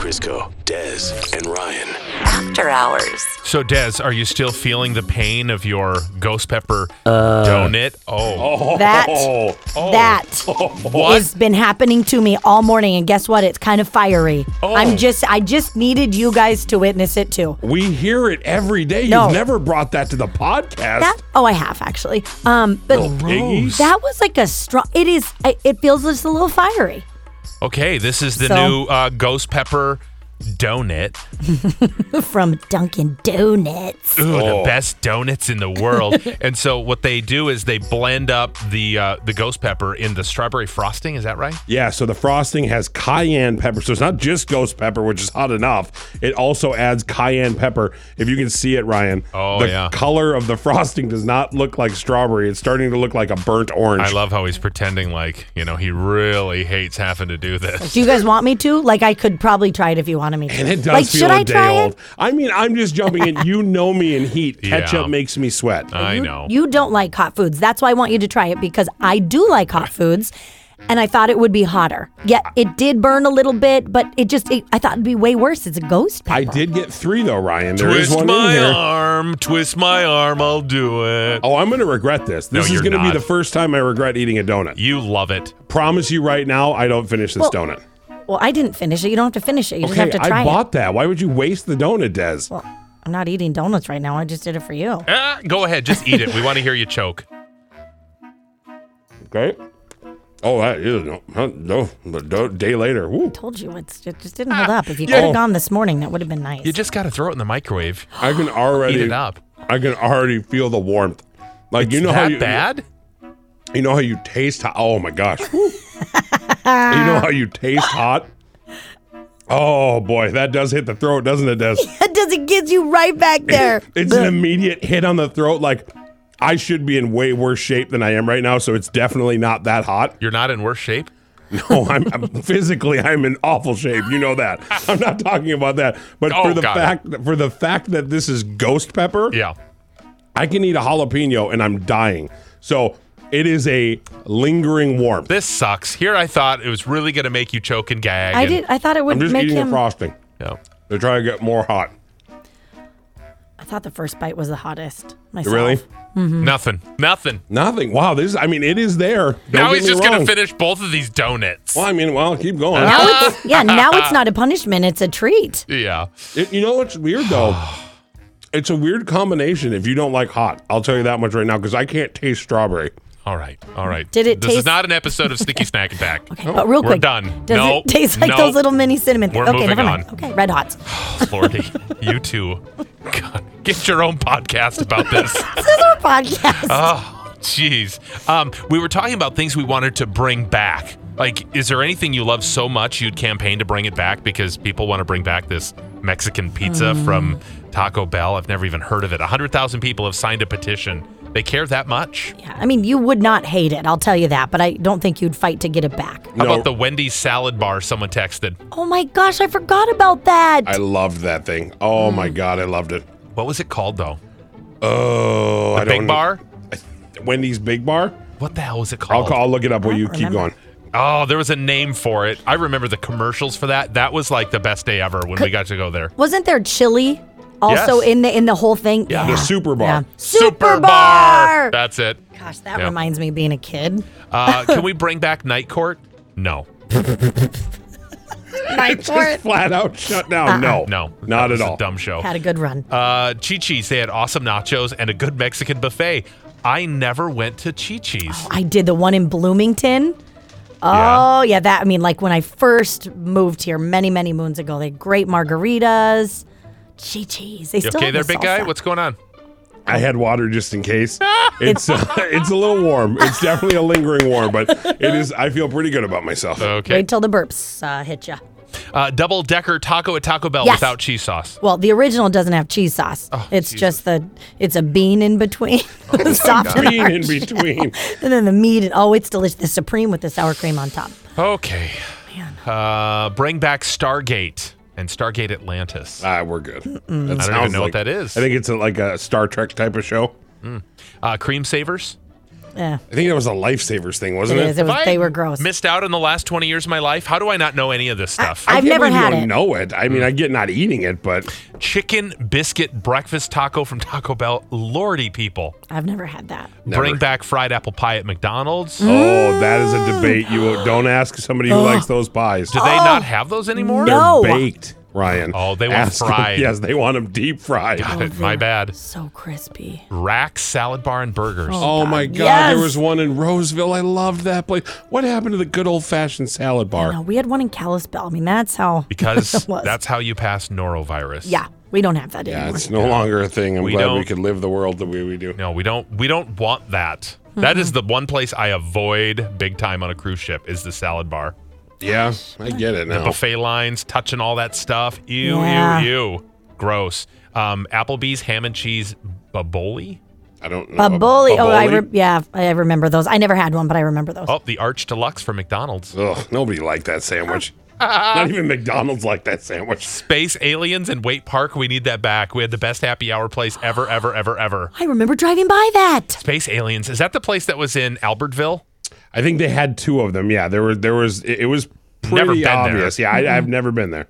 Crisco, Des, and Ryan. After Hours. So, Des, are you still feeling the pain of your ghost pepper donut? That What? has been happening to me all morning, and guess what? It's kind of fiery. Oh. I just needed you guys to witness it too. We hear it every day. No. You've never brought that to the podcast. I have actually. But Piggies. that was like a strong. It feels just a little fiery. Okay, this is the So- new ghost pepper donut. From Dunkin' Donuts. Ooh, the best donuts in the world. And so what they do is they blend up the ghost pepper in the strawberry frosting. Is that right? Yeah, so the frosting has cayenne pepper. So it's not just ghost pepper, which is hot enough. It also adds cayenne pepper. If you can see it, Ryan, the color of the frosting does not look like strawberry. It's starting to look like a burnt orange. I love how he's pretending like, he really hates having to do this. Do you guys want me to? Like, I could probably try it if you wanted me to. And it does like, feel should a I day try old. it? I mean, I'm just jumping in. You know me in heat. Yeah. Ketchup makes me sweat. I know. You don't like hot foods. That's why I want you to try it, because I do like hot foods. And I thought it would be hotter. Yeah, it did burn a little bit, but I thought it'd be way worse. It's a ghost pepper. I did get 3 though, Ryan. There is Twist one my in here. arm, twist my arm, I'll do it. Oh, I'm going to regret this. This is you're going to be not. the first time I regret eating a donut. You love it. Promise you right now, I don't finish this donut. Well, I didn't finish it. You don't have to finish it. You just have to try I it. bought that. Why would you waste the donut, Des? Well, I'm not eating donuts right now. I just did it for you. Go ahead, just eat it. We want to hear you choke. Okay. Oh, that is a day later. Woo. Told you it just didn't hold up. If you could have gone this morning, that would have been nice. You just got to throw it in the microwave. I can already Eat it up. I can already feel the warmth. Like It's you know that how you bad? You know how you taste hot. Oh my gosh. Woo. You know how you taste hot? Oh boy, that does hit the throat, doesn't it, Des? That doesn't get you right back there. It's an immediate hit on the throat. Like I should be in way worse shape than I am right now, so it's definitely not that hot. You're not in worse shape? No, I'm physically I'm in awful shape. You know that. I'm not talking about that. But for the fact that this is ghost pepper, Yeah. I can eat a jalapeno and I'm dying. So it is a lingering warmth. This sucks. Here I thought it was really going to make you choke and gag. I thought it would I'm just make eating him. the frosting. Yeah. They're trying to get more hot. I thought the first bite was the hottest. Myself. Really? Nothing. Nothing. Wow, it is there. Don't Now get he's me just going wrong. to finish both of these donuts. Well, keep going. Now it's not a punishment. It's a treat. Yeah. You know what's weird though? It's a weird combination if you don't like hot. I'll tell you that much right now because I can't taste strawberry. All right. Did it This is taste- not an episode of Sneaky Snack Attack. Okay, but real We're quick, done. Does No, it taste like no. those little mini cinnamon things? We're Okay, moving never mind. on. Okay, Red Hots. Lordy, you two. God, get your own podcast about this. This is our podcast. Oh, jeez. We were talking about things we wanted to bring back. Like, is there anything you love so much you'd campaign to bring it back? Because people want to bring back this Mexican pizza from Taco Bell. I've never even heard of it. 100,000 people have signed a petition. They care that much? Yeah, I mean, you would not hate it, I'll tell you that, but I don't think you'd fight to get it back. How about the Wendy's salad bar someone texted? Oh my gosh, I forgot about that. I loved that thing. Oh my God, I loved it. What was it called, though? Oh, I Big don't Bar? Wendy's Big Bar? What the hell was it called? I'll look it up while you keep remember. going. Oh, there was a name for it. I remember the commercials for that. That was like the best day ever when we got to go there. Wasn't there chili also Yes. in the whole thing? Yeah. The Super Bar. Yeah. Super Bar! That's it. Gosh, that Yep. reminds me of being a kid. Can we bring back Night Court? No. Night Court. Flat out shut down. No. No. Not That was at all. A dumb show. Had a good run. Chi-Chi's, they had awesome nachos and a good Mexican buffet. I never went to Chi-Chi's. I did the one in Bloomington. Oh, yeah. That, I mean, like when I first moved here many, many moons ago, they had great margaritas. Chi-Chi's. They You still okay have there, the big guy? salsa. What's going on? I had water just in case. It's a little warm. It's definitely a lingering warm, but it is. I feel pretty good about myself. Okay. Wait till the burps hit you. Double-decker taco at Taco Bell Yes. without cheese sauce. Well, the original doesn't have cheese sauce. It's Jesus. just it's a bean in between. Soft and Bean in hard. between. And then the meat. It's delicious. The Supreme with the sour cream on top. Okay. Bring back Stargate and Stargate Atlantis. We're good. That I don't even sounds know like, what that is. I think it's like a Star Trek type of show. Cream Savers. Yeah. I think that was a Lifesavers thing, wasn't it? It is. It was, Have they I were gross. Missed out in the last 20 years of my life? How do I not know any of this stuff? I've can't never believe had you it. don't know it. I mean, I get not eating it, but Chicken biscuit breakfast taco from Taco Bell. Lordy, people. I've never had that. Bring back fried apple pie at McDonald's. oh, that is a debate. You don't ask somebody who likes those pies. Do they not have those anymore? No. Baked, Ryan. Oh, they want Ask them- fried. Yes, they want them deep fried. Got it. My bad. So crispy. Rack salad bar and burgers. Oh my God! Yes. There was one in Roseville. I loved that place. What happened to the good old fashioned salad bar? No, we had one in Kalispell. I mean, that's how. Because it was. that's how you pass norovirus. Yeah, we don't have that Yeah, anymore. it's no longer a thing. I'm We glad we don't- could live the world the way we do. No, we don't want that. That is the one place I avoid big time on a cruise ship is the salad bar. Yeah, I get it now. Buffet lines, touching all that stuff. Ew, Yeah. ew. Gross. Applebee's ham and cheese baboli. I don't know. Baboli. Oh, Baboli? I remember those. I never had one, but I remember those. Oh, the Arch Deluxe from McDonald's. Ugh, nobody liked that sandwich. Not even McDonald's liked that sandwich. Space Aliens in Waite Park. We need that back. We had the best happy hour place ever. I remember driving by that. Space Aliens. Is that the place that was in Albertville? I think they had two of them. Yeah, there was. It was Never pretty been there. obvious. Yeah, I've never been there.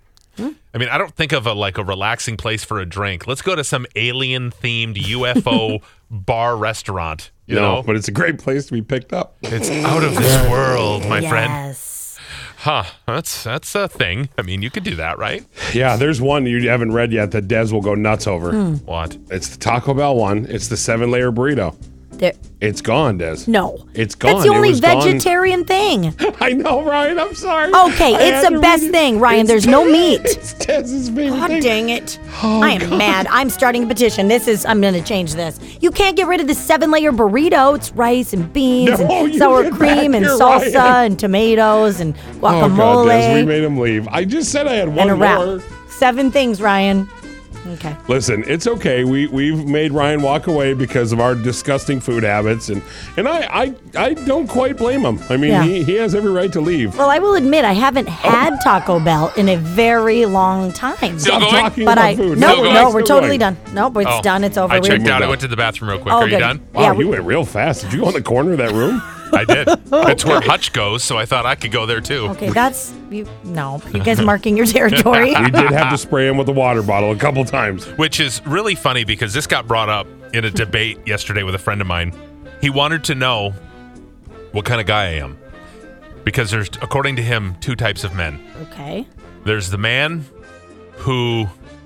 I mean, I don't think of a relaxing place for a drink. Let's go to some alien themed UFO bar restaurant. You know, but it's a great place to be picked up. it's out of this world, my friend. Yes. Huh? That's a thing. I mean, you could do that, right? Yeah, there's one you haven't read yet that Des will go nuts over. What? It's the Taco Bell one. It's the 7-layer burrito. There, It's gone, Des. no. It's gone. That's the It only was gone. vegetarian thing. I know, Ryan. I'm sorry. Okay, I it's had the to best read it. thing, Ryan. It's There's no Des- meat. It's Des's favorite God thing. dang it. Oh, I am mad. I'm starting a petition. I'm going to change this. You can't get rid of the 7-layer burrito. It's rice and beans No, and you sour get cream back and here, salsa Ryan. and tomatoes and Oh, God, Des, we guacamole made him leave. I just said I had and one a wrap. more. 7 things, Ryan. Okay. Listen, it's okay. We've made Ryan walk away because of our disgusting food habits, and I don't quite blame him. I mean, Yeah. he has every right to leave. Well, I will admit I haven't had Taco Bell in a very long time. Still Stop going? talking But about food. Still going? we're Still totally going. done. Nope, it's Oh, done. It's over. I We- checked out. I done. went to the bathroom real quick. Oh, Are you good. done? Wow, Yeah, you went real fast. Did you go in the corner of that room? I did. It's where Hutch goes, so I thought I could go there too. Okay, that's you. No, you guys marking your territory. We did have to spray him with a water bottle a couple times. Which is really funny because this got brought up in a debate yesterday with a friend of mine. He wanted to know what kind of guy I am. Because there's, according to him, 2 types of men. Okay. There's the man who,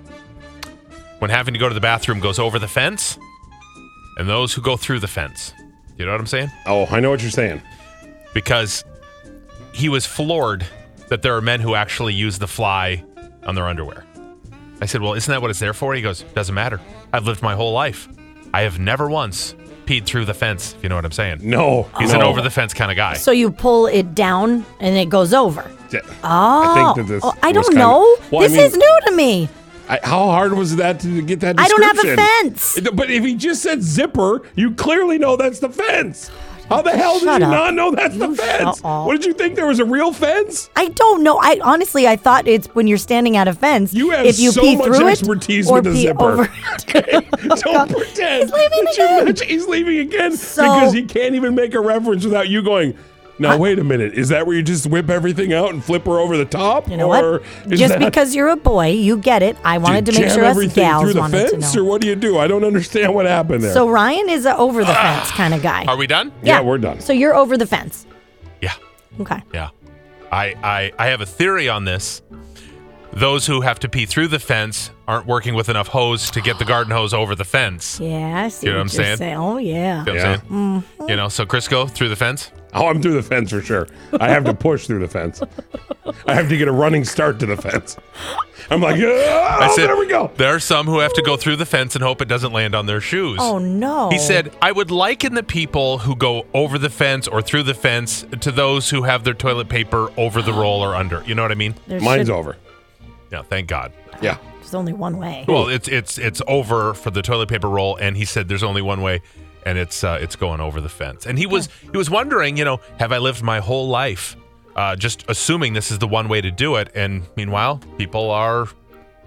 when having to go to the bathroom, goes over the fence, and those who go through the fence. You know what I'm saying? Oh, I know what you're saying. Because he was floored that there are men who actually use the fly on their underwear. I said, well, isn't that what it's there for? He goes, doesn't matter. I've lived my whole life. I have never once peed through the fence, if you know what I'm saying. No, He's no. an over-the-fence kind of guy. So you pull it down and it goes over. Yeah. Oh, I think that this I was don't kind know. of- Well, I This mean, is new to me. How hard was that to get that I don't have a description? fence. But if he just said zipper, you clearly know that's the fence. How the hell did Shut you up. not know that's the You fence? shut up. What did you think there was a real fence? I don't know. I honestly, I thought it's when you're standing at a fence. You have if you so pee much through expertise it or with a pee zipper. over. Don't pretend. He's leaving that you again. match- He's leaving again So- because he can't even make a reference without you going, now, wait a minute. Is that where you just whip everything out and flip her over the top? You know or what? is Just that- because you're a boy, you get it. I wanted do to you make jam sure us everything gals through the wanted to fence, know. or what do you do? I don't understand what happened there. So Ryan is a over the fence kind of guy. Are we done? yeah, we're done. So you're over the fence. Yeah. Okay. Yeah. I have a theory on this. Those who have to pee through the fence aren't working with enough hose to get the garden hose over the fence. Yeah, I see You know what I'm you're saying? Oh, yeah. You know what I'm saying? You know, so Crisco through the fence. Oh, I'm through the fence for sure. I have to push through the fence. I have to get a running start to the fence. I'm like, oh, there we go. There are some who have to go through the fence and hope it doesn't land on their shoes. Oh, no. He said, I would liken the people who go over the fence or through the fence to those who have their toilet paper over the roll or under. You know what I mean? There Mine's should- over. Yeah, thank God. Yeah. There's only one way. Well, it's over for the toilet paper roll, and he said there's only one way, and it's going over the fence. And he was wondering, you know, have I lived my whole life just assuming this is the one way to do it? And meanwhile, people are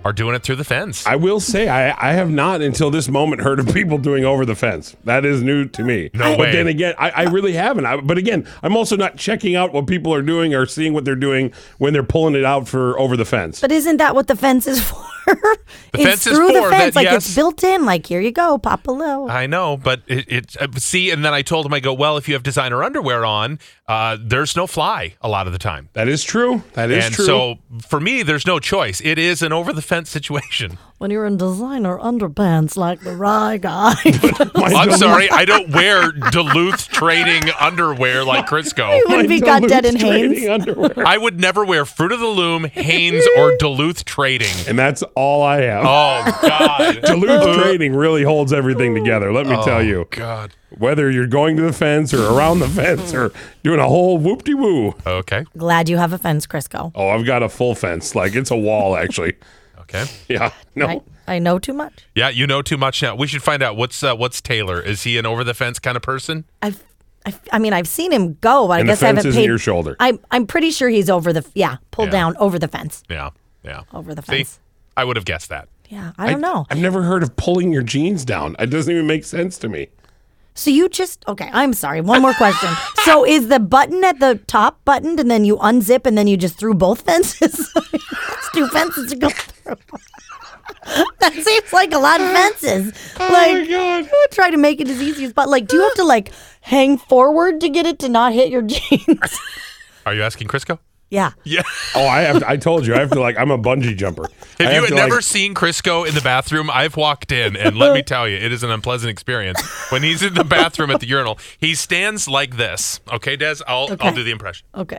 are doing it through the fence. I will say, I have not until this moment heard of people doing over the fence. That is new to me. No way. But then again, I really haven't. But again, I'm also not checking out what people are doing or seeing what they're doing when they're pulling it out for over the fence. But isn't that what the fence is for? The fence is through for the fence, that, like yes. it's built in. Like here you go, pop a low. I know, but see, and then I told him, I go, well, if you have designer underwear on, there's no fly a lot of the time. That is true. That is And true. so for me, there's no choice. It is an over the fence situation. When you're in designer underpants like the Rye guy. I'm sorry, I don't wear Duluth trading underwear like Crisco. Wouldn't be got dead in Hanes. underwear. I would never wear Fruit of the Loom, Hanes, or Duluth trading. And that's all I have. Oh, God. Duluth Trading really holds everything together, let me tell you. God. Whether you're going to the fence or around the fence or doing a whole whoop-de-woo. Okay. Glad you have a fence, Crisco. Oh, I've got a full fence. Like, it's a wall, actually. Okay. Yeah. No. I know too much. Yeah, you know too much now. We should find out what's Taylor. Is he an over the fence kind of person? I mean, I've seen him go, but And I guess the I fence haven't isn't paid. your shoulder. I'm pretty sure he's over the pulled Yeah. down over the fence. Yeah. Over the See, fence. I would have guessed that. Yeah, I don't know. I've never heard of pulling your jeans down. It doesn't even make sense to me. So you just okay? I'm sorry. One more question. So is the button at the top buttoned, and then you unzip, and then you just threw both fences? That's 2 fences to go through. That seems like a lot of fences. Oh Like, my God. I would try to make it as easy as possible. Like, do you have to like hang forward to get it to not hit your jeans? Are you asking Crisco? Yeah. Yeah. Oh, I told you. I have to I'm a bungee jumper. If I you have had to, never seen Crisco in the bathroom, I've walked in, and let me tell you, it is an unpleasant experience. When he's in the bathroom at the urinal, he stands like this. Okay, Des? I'll do the impression. Okay.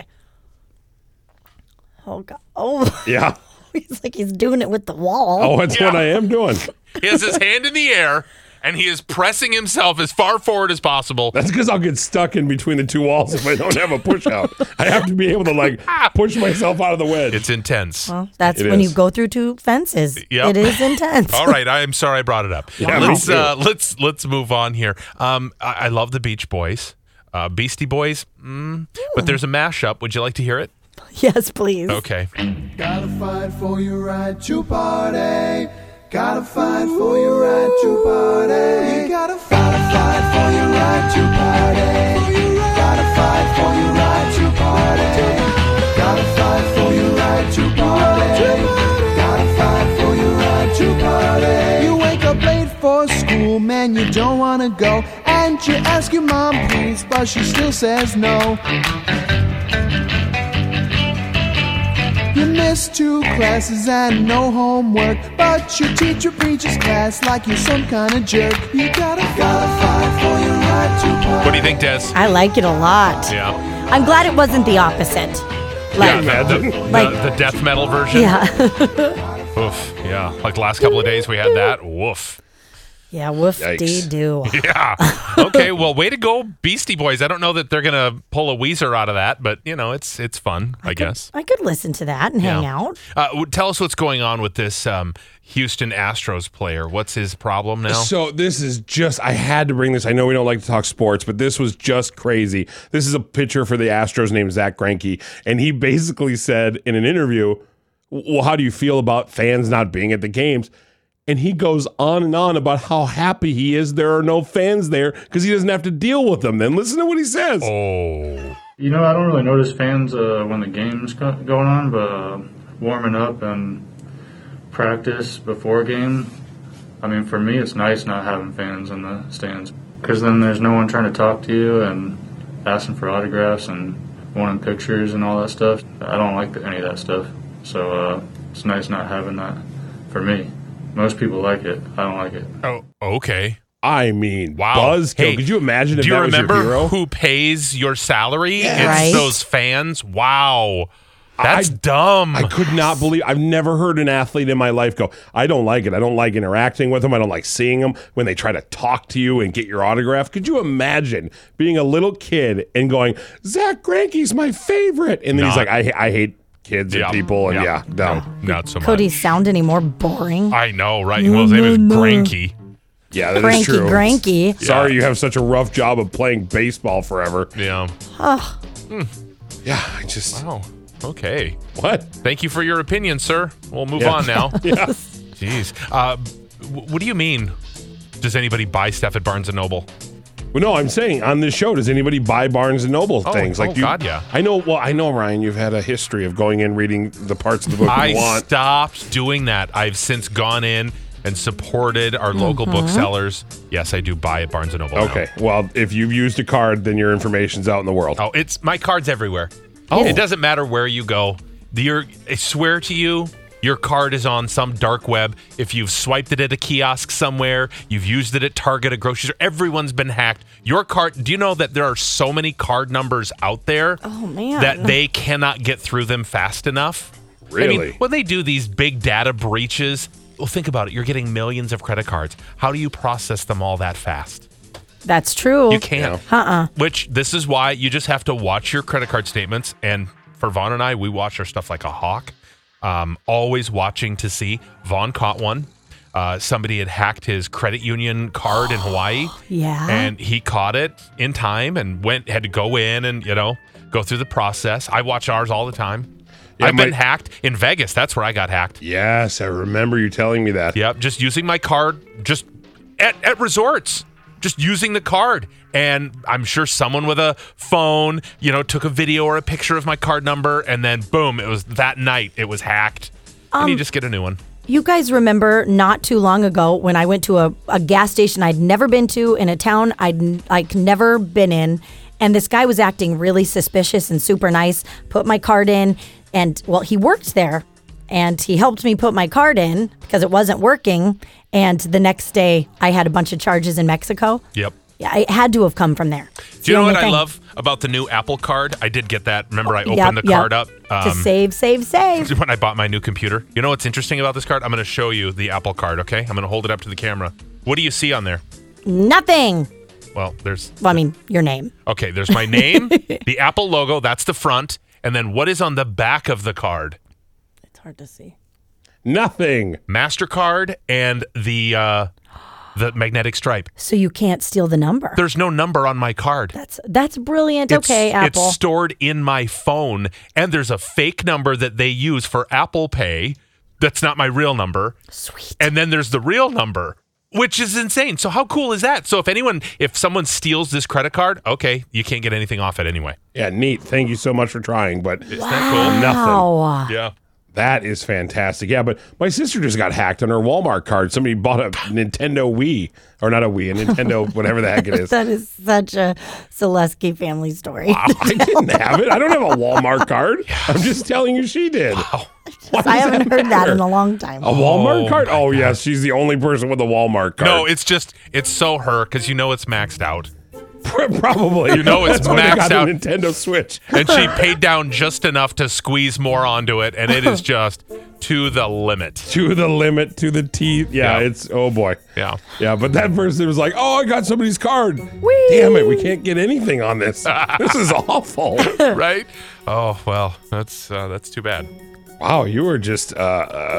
Oh God. Oh. Yeah. He's like he's doing it with the wall. Oh, that's what I am doing. He has his hand in the air, and he is pressing himself as far forward as possible. That's because I'll get stuck in between the 2 walls if I don't have a push out. I have to be able to push myself out of the wedge. It's intense. Well, that's It when is. you go through 2 fences. Yep. It is intense. All right, I am sorry I brought it up. Yeah, me let's too. let's move on here. I love the Beach Boys, Beastie Boys, but there's a mashup. Would you like to hear it? Yes, please. Okay. Gotta fight for your right to party. Gotta fight for your right to party. You gotta fight for your right to party. Gotta fight for your right to party. Gotta fight for your right to party. Gotta fight for your right to party. You wake up late for school, man, you don't wanna go. And you ask your mom please, but she still says no. You miss 2 classes and no homework, but your teacher preaches class like you're some kind of jerk. You gotta fight for your right to party. What do you think, Des? I like it a lot. Yeah. I'm glad it wasn't the opposite. Like, The death metal version. yeah. Oof. Yeah. Like the last couple of days we had that. Woof. Yeah, woof Yikes. dee doo. Yeah. Okay. Well, way to go, Beastie Boys. I don't know that they're gonna pull a Weezer out of that, but it's fun, I guess. I could listen to that and hang out. Tell us what's going on with this Houston Astros player. What's his problem now? So this is just, I had to bring this. I know we don't like to talk sports, but this was just crazy. This is a pitcher for the Astros named Zach Greinke, and he basically said in an interview, well, how do you feel about fans not being at the games? And he goes on and on about how happy he is there are no fans there because he doesn't have to deal with them. Then listen to what he says. Oh. You know, I don't really notice fans when the game's going on, but warming up and practice before a game, I mean, for me, it's nice not having fans in the stands because then there's no one trying to talk to you and asking for autographs and wanting pictures and all that stuff. I don't like any of that stuff, so it's nice not having that for me. Most people like it. I don't like it. Oh, okay. I mean, Wow. buzzkill. Hey, Could you imagine if do you that was your remember hero? who pays your salary? Yeah. It's Right. those fans. Wow. That's dumb. I could not believe, I've never heard an athlete in my life go, I don't like it. I don't like interacting with them. I don't like seeing them when they try to talk to you and get your autograph. Could you imagine being a little kid and going, Zach Greinke's my favorite? And then he's Not- like, I hate kids and people. And Yeah. no. Not so much. Could he sound any more boring? I know, right? Well, his name is Greinke. Yeah, that is Cranky true. Granky. Sorry you have such a rough job of playing baseball forever. Yeah. Yeah, I just... Wow. Okay. What? Thank you for your opinion, sir. We'll move on now. Yeah. Jeez. What do you mean? Does anybody buy stuff at Barnes & Noble? Well, no, I'm saying on this show, does anybody buy Barnes & Noble things? God, yeah. I know, Ryan, you've had a history of going in, reading the parts of the book you want. I stopped doing that. I've since gone in and supported our local booksellers. Yes, I do buy at Barnes & Noble Okay. now. Well, if you've used a card, then your information's out in the world. Oh, my card's everywhere. Oh. It doesn't matter where you go. I swear to you, your card is on some dark web. If you've swiped it at a kiosk somewhere, you've used it at Target, a grocery store, everyone's been hacked. Your card, do you know that there are so many card numbers out there that they cannot get through them fast enough? Really? I mean, when they do these big data breaches, well, think about it. You're getting millions of credit cards. How do you process them all that fast? That's true. You can't. Which, this is why you just have to watch your credit card statements. And for Vaughn and I, we watch our stuff like a hawk. Always watching to see. Vaughn caught one. Somebody had hacked his credit union card in Hawaii. Yeah. And he caught it in time and had to go in and, go through the process. I watch ours all the time. Yeah, I've been hacked in Vegas. That's where I got hacked. Yes, I remember you telling me that. Yep, just using my card, just at resorts, just using the card. And I'm sure someone with a phone, took a video or a picture of my card number, and then boom, it was that night, it was hacked. And you just get a new one. You guys remember not too long ago when I went to a gas station I'd never been to in a town I'd never been in, and this guy was acting really suspicious and super nice, put my card in, and, well, he worked there, and he helped me put my card in because it wasn't working, and the next day I had a bunch of charges in Mexico. Yep. Yeah, it had to have come from there. Do you know what I love about the new Apple Card? I did get that. Remember, I opened the card up. To save. When I bought my new computer. You know what's interesting about this card? I'm going to show you the Apple Card, okay? I'm going to hold it up to the camera. What do you see on there? Nothing. Well, your name. Okay, there's my name, the Apple logo, that's the front, and then what is on the back of the card? It's hard to see. Nothing. MasterCard and the magnetic stripe. So you can't steal the number. There's no number on my card. That's brilliant. Okay, Apple. It's stored in my phone, and there's a fake number that they use for Apple Pay. That's not my real number. Sweet. And then there's the real number, which is insane. So how cool is that? So if someone steals this credit card, okay, you can't get anything off it anyway. Yeah, neat. Thank you so much for trying, but isn't that cool? Nothing. Yeah. That is fantastic. Yeah, but my sister just got hacked on her Walmart card. Somebody bought a Nintendo Wii, or not a Wii, a Nintendo, whatever the heck it is. That is such a Selesky family story. Wow, I didn't have it. I don't have a Walmart card. I'm just telling you she did. Wow. I haven't heard that in a long time. A Walmart card? Oh, yes. She's the only person with a Walmart card. No, it's so her, because it's maxed out. Probably. It's maxed out. A Nintendo Switch. And she paid down just enough to squeeze more onto it, and it is just to the limit. To the limit, to the teeth. Yeah, it's, oh boy. Yeah. Yeah, but that person was like, oh, I got somebody's card. Whee! Damn it, we can't get anything on this. This is awful. Right? Oh, well, that's too bad. Wow, you were just in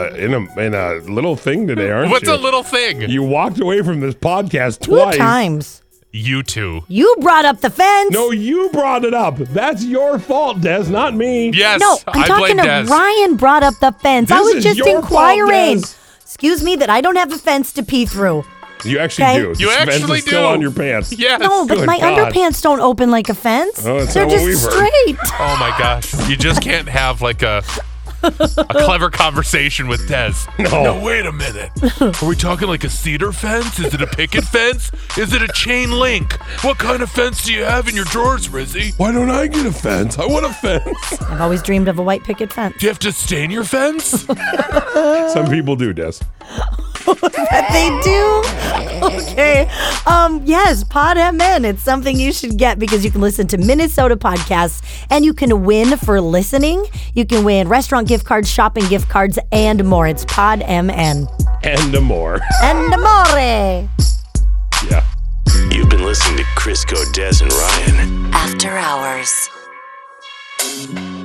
a little thing today, aren't you? What's a little thing? You walked away from this podcast twice. 2 times. You two. You brought up the fence. No, you brought it up. That's your fault, Des, not me. Yes, No, I'm talking to Des. Ryan brought up the fence. I This was is just your inquiring. fault, Excuse me that I don't have a fence to pee through. You actually Okay. do. You The fence actually is still do. on your pants. Yes. No, but Good my God. underpants don't open like a fence. Oh, that's They're not what just we've heard. straight. Oh my gosh. You just can't have like a clever conversation with Des. No. Wait a minute. Are we talking like a cedar fence? Is it a picket fence? Is it a chain link? What kind of fence do you have in your drawers, Rizzy? Why don't I get a fence? I want a fence. I've always dreamed of a white picket fence. Do you have to stain your fence? Some people do, Des. They do? Okay. Yes, Pod MN. It's something you should get because you can listen to Minnesota podcasts and you can win for listening. You can win restaurant gift cards, shopping gift cards, and more. It's Pod MN. And more. And amore. Yeah. You've been listening to Crisco, Des, and Ryan. After Hours.